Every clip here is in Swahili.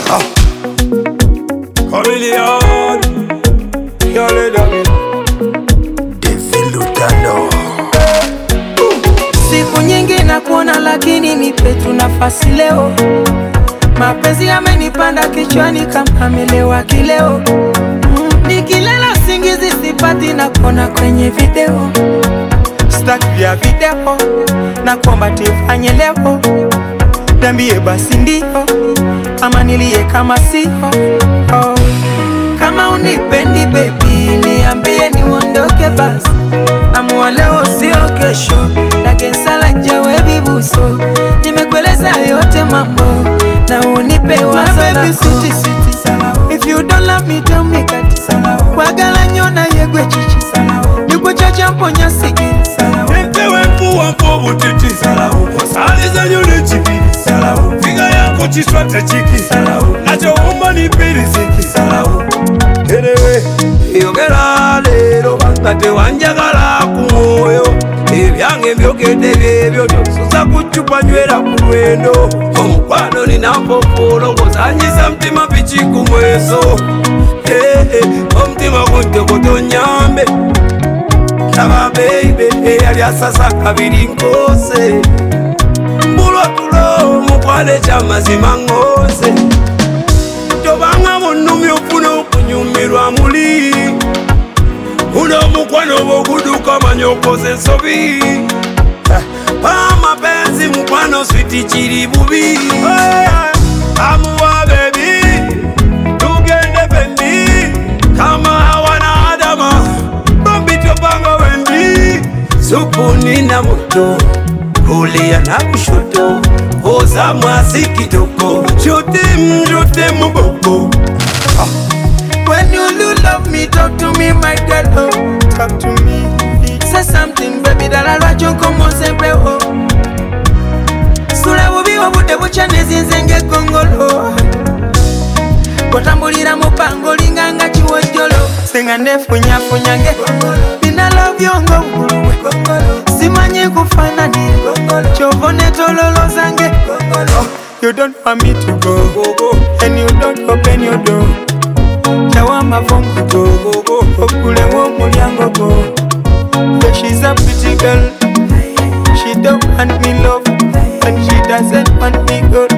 Chameleon, yale dami David Lutalo. Siku nyingi na kuona lakini nipe tu nafasi leo. Mapenzi yamenipanda kichwani kama amelewa kileo. Nikilela singizi sipati na kona kwenye video. Start vya video na kuomba tifanye leo. Niambie basi ndio ama nilie kama sio. Kama unipendi baby niambie niondoke basi. Amua leo sio kesho, lakini sala jawe bibuso. Nimekueleza yote mambo na unipe wazo na sweetie. If you don't love me tell me kati. Kwagala nyona yegwe chichi. Niko chacha mponya sigi. Mpewe mpuwa mpobu titi. Wasaliza nyone chipini. Figa yako chiswate chiki. Nacho umba ni pili ziki. Erewe yogera lero batate wanjagala kumoyo. Ebyange byogede byebyo suza kuchupa nywera kulwendo. Omukwano ninampofolo ngozanyisa mtima pichi kumweso. Omutima gunte kutonyambe Lava baby yali asasa kabiri nkose. Mbulo tulo mukwane chamazima ngose. Tobanga munumi ofuna okunyumirwa muli. Uno mukwano boguduka manyokoze sobi. Amapenzi mukwano switi chiri bubi. Amuwa baby tugende bendi kama hawana adama. Bambito banga wendi supu nina moto kulia na kushoto. Oza mwasi kitoko shote mboko. When you love me, talk to me, my girl. Oh, talk to me. Say something, baby, that I'll write you come on, say, bro. Sura wubi wabude buchanezi nzenge kongolo. Kotambulira mupango linganga chiwojolo. Senga ndefu nyafunyange Bina love yongo mkuluwe Simanye kufana ni Chovone tololo zange You don't want me to go And you don't open your door Chawa mafongu go Okule wo mulyango go Yeah, she's a pretty girl She don't want me love And she doesn't want me good.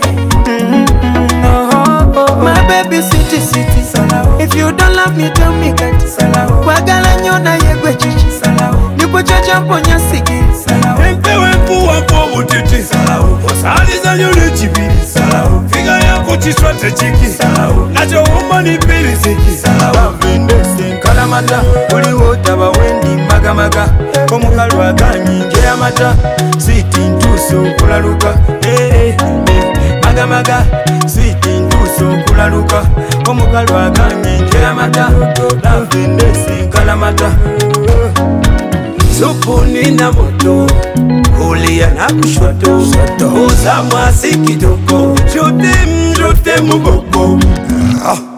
My baby city. If you don't love me tell me kati. Kwagala nyona yegwe chichi. Niko chacha mponya sigi. Mpewe mpuwa mpobu titi. Wasaliza nyone chibiri. Figa yako chiswate chiki. Nacho umba ni pili ziki. Bavendese nkalamata Uli wotaba wendi magamaga Komukalu aganyi nje ya mata Sweet ntuso kulaluka Magamaga Sweet ntuso kulaluka Komukalu aganyi nje ya mata Bavendese nkalamata supu nina moto kulia na kushoto. Oza mwasi kitoko shote mboko.